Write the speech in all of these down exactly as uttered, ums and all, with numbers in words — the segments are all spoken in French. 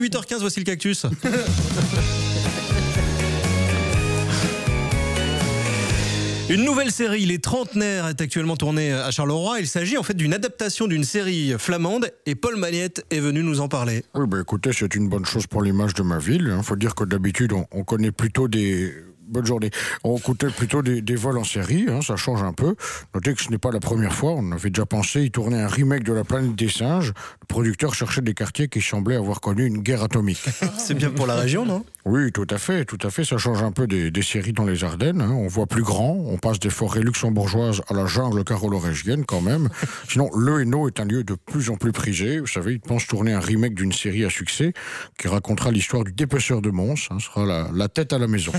huit heures quinze, voici le cactus. Une nouvelle série, Les Trentenaires, est actuellement tournée à Charleroi. Il s'agit en fait d'une adaptation d'une série flamande et Paul Magnette est venu nous en parler. Oui, bah écoutez, c'est une bonne chose pour l'image de ma ville. Il faut dire que d'habitude, on, on connaît plutôt des... Bonne journée. On écoutait plutôt des, des vols en série, hein, ça change un peu. Notez que ce n'est pas la première fois, on avait déjà pensé y tourner un remake de La Planète des Singes. Le producteur cherchait des quartiers qui semblaient avoir connu une guerre atomique. C'est bien pour la région, non ? Oui, tout à fait, tout à fait. Ça change un peu des, des séries dans les Ardennes. Hein. On voit plus grand, on passe des forêts luxembourgeoises à la jungle carolo-régienne quand même. Sinon, Le Hainaut est un lieu de plus en plus prisé. Vous savez, ils pensent tourner un remake d'une série à succès qui racontera l'histoire du dépeceur de Mons. Hein, sera la, la tête à la maison.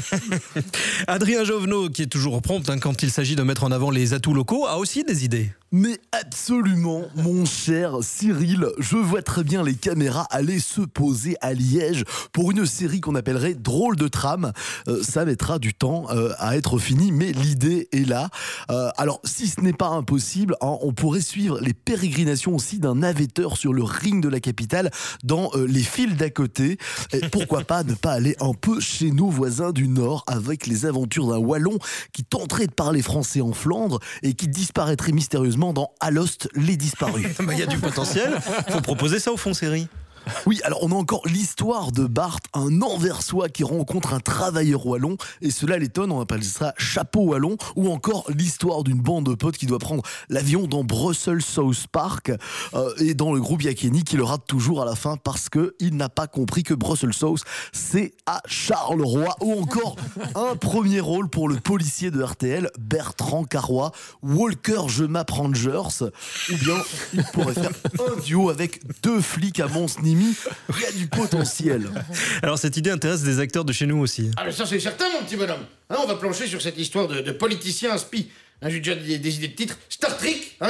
Adrien Jovenot, qui est toujours prompt hein, quand il s'agit de mettre en avant les atouts locaux, a aussi des idées. Mais absolument, mon cher Cyril, je vois très bien les caméras aller se poser à Liège pour une série qu'on appellerait Drôle de trame. Euh, ça mettra du temps euh, à être fini, mais l'idée est là. Euh, alors, si ce n'est pas impossible, hein, on pourrait suivre les pérégrinations aussi d'un navetteur sur le ring de la capitale dans euh, les files d'à côté. Et pourquoi pas ne pas aller un peu chez nos voisins du Nord avec les aventures d'un Wallon qui tenterait de parler français en Flandre et qui disparaîtrait mystérieusement dans Alost, les disparus. Il bah, y a du potentiel, faut proposer ça au fond série. Oui, alors on a encore l'histoire de Bart, un Anversois qui rencontre un travailleur wallon, et cela l'étonne, on appelle ça Chapeau Wallon, ou encore l'histoire d'une bande de potes qui doit prendre l'avion dans Brussels South Park, euh, et dans le groupe Yakeni qui le rate toujours à la fin parce qu'il n'a pas compris que Brussels South, c'est à Charleroi, ou encore un premier rôle pour le policier de R T L, Bertrand Carrois, Walker Je m'apprangers, ou bien il pourrait faire un duo avec deux flics à Mons-Nimi. Il y a du potentiel. Alors cette idée intéresse des acteurs de chez nous aussi. Ah mais ça c'est certain mon petit bonhomme. Hein, on va plancher sur cette histoire de, de politicien spi. Hein, j'ai déjà des, des idées de titres. Star Trek, hein.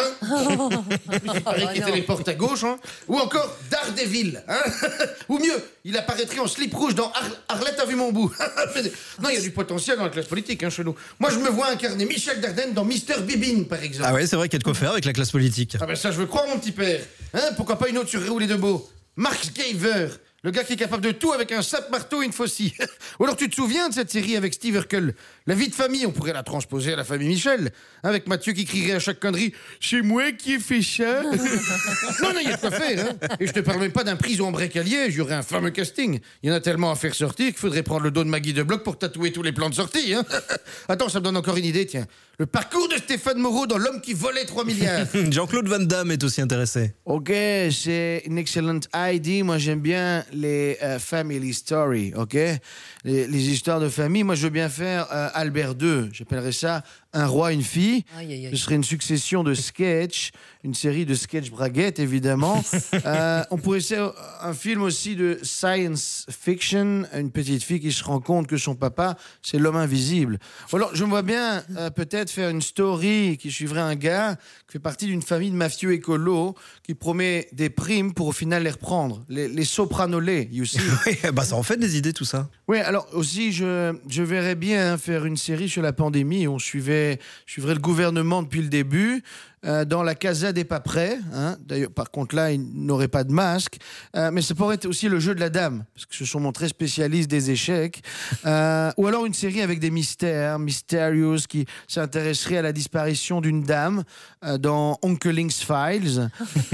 Il paraît qu'il téléporte à gauche, hein. Ou encore Daredevil, hein. Ou mieux, il apparaîtrait en slip rouge dans Ar Arlette a vu mon bout. Non, il y a du potentiel dans la classe politique, hein, chez nous. Moi, je me vois incarner Michel Dardenne dans Mister Bibine, par exemple. Ah ouais, c'est vrai qu'il y a de quoi faire avec la classe politique. Ah ben ça, je veux croire, mon petit père. Hein, pourquoi pas une autre sur Raoul et Debeau. Mark Gaver, le gars qui est capable de tout avec un sape-marteau et une faucille. Ou alors tu te souviens de cette série avec Steve Urkel, La vie de famille, on pourrait la transposer à la famille Michel, avec Mathieu qui crierait à chaque connerie « C'est moi qui ai fait ça !» Non, non, il y a de quoi faire, hein. Et je te parle même pas d'un prison break à Liège, il y aurait un fameux casting. Il y en a tellement à faire sortir qu'il faudrait prendre le dos de Maggie de Bloc pour tatouer tous les plans de sortie, hein. Attends, ça me donne encore une idée, tiens. Le parcours de Stéphane Moreau dans L'homme qui volait trois milliards. Jean-Claude Van Damme est aussi intéressé. Ok, c'est une excellente idée. Moi, j'aime bien les euh, family stories, ok, les, les histoires de famille. Moi, je veux bien faire euh, Albert deux. J'appellerais ça Un roi, une fille. Aïe, aïe, aïe. Ce serait une succession de sketchs, une série de sketchs braguettes, évidemment. euh, on pourrait faire un film aussi de science fiction, une petite fille qui se rend compte que son papa, c'est l'homme invisible. Ou alors, je me vois bien euh, peut-être faire une story qui suivrait un gars qui fait partie d'une famille de mafieux écolos qui promet des primes pour au final les reprendre. Les, les sopranolés, you see. Oui, bah ça en fait des idées tout ça. Oui, alors aussi, je, je verrais bien hein, faire une série sur la pandémie. On suivait, suivrait le gouvernement depuis le début. Euh, dans la Casa des pas prêts, hein. D'ailleurs, par contre là, ils n'auraient pas de masque, euh, mais ça pourrait être aussi le jeu de la dame, parce que ce sont montrés spécialistes des échecs, euh, ou alors une série avec des mystères, Mysterious, qui s'intéresserait à la disparition d'une dame euh, dans Onkeling's Files.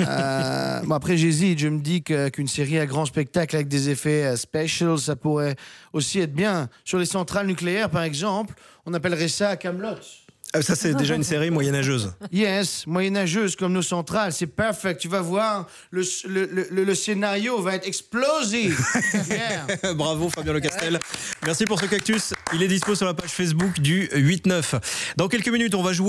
Euh, bon, après, j'hésite, je me dis que, qu'une série à grand spectacle avec des effets euh, specials, ça pourrait aussi être bien. Sur les centrales nucléaires, par exemple, on appellerait ça Camelot. Ah, ça c'est déjà une série moyenâgeuse. Yes, moyenâgeuse comme nos centrales, c'est parfait. Tu vas voir, le, le, le, le scénario va être explosif. Yeah. Bravo Fabien Lecastel. Merci pour ce cactus. Il est dispo sur la page Facebook du huit neuf. Dans quelques minutes, on va jouer